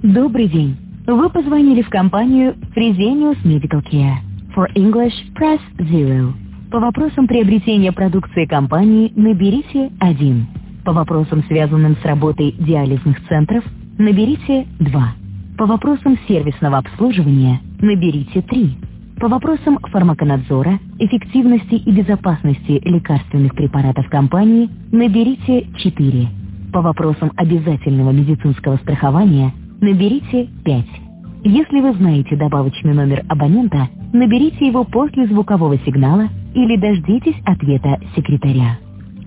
Добрый день. Вы позвонили в компанию Fresenius Medical Care. For English, press 0. По вопросам приобретения продукции компании наберите 1. По вопросам, связанным с работой диализных центров, наберите 2. По вопросам сервисного обслуживания наберите 3. По вопросам фармаконадзора, эффективности и безопасности лекарственных препаратов компании наберите 4. По вопросам обязательного медицинского страхования наберите 5. Если вы знаете добавочный номер абонента, наберите его после звукового сигнала или дождитесь ответа секретаря.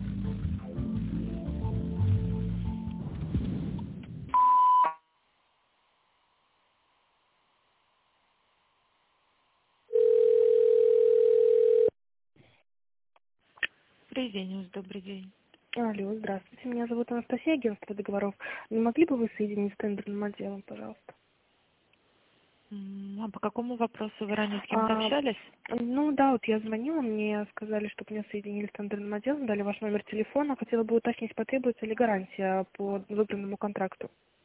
Фрезениус, добрый день. Алло, здравствуйте. Меня зовут Анастасия, агентство договоров. Не могли бы вы соединить с тендерным отделом, пожалуйста? А по какому вопросу вы ранее с кем-то общались? Ну да, вот я звонила, мне сказали, чтобы меня соединили с тендерным отделом, дали ваш номер телефона. Хотела бы уточнить, потребуется ли гарантия по выбранному контракту.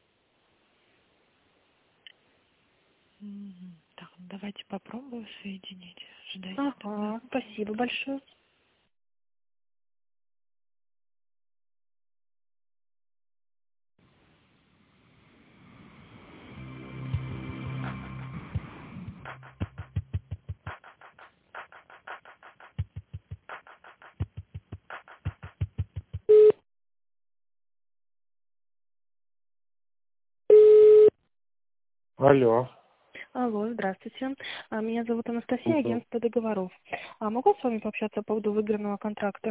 Так, давайте попробую соединить. Ждайте тогда. Ага, спасибо большое. Алло. Алло, здравствуйте. Меня зовут Анастасия, Мгм. агентство договоров. Могу с вами пообщаться по поводу выигранного контракта?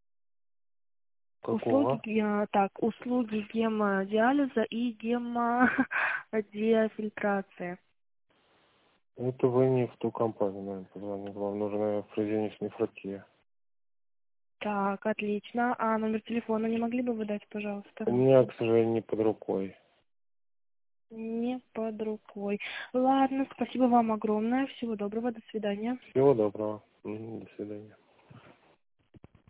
Услуги, Какого? услуги гемодиализа и гемодиафильтрации. Это вы не в ту компанию, наверное, позвонили. Вам нужна Fresenius нефрокия. Так, отлично. А номер телефона не могли бы вы дать, пожалуйста? У меня, к сожалению, не под рукой. Не под рукой. Ладно, спасибо вам огромное. Всего доброго, до свидания. Всего доброго. До свидания.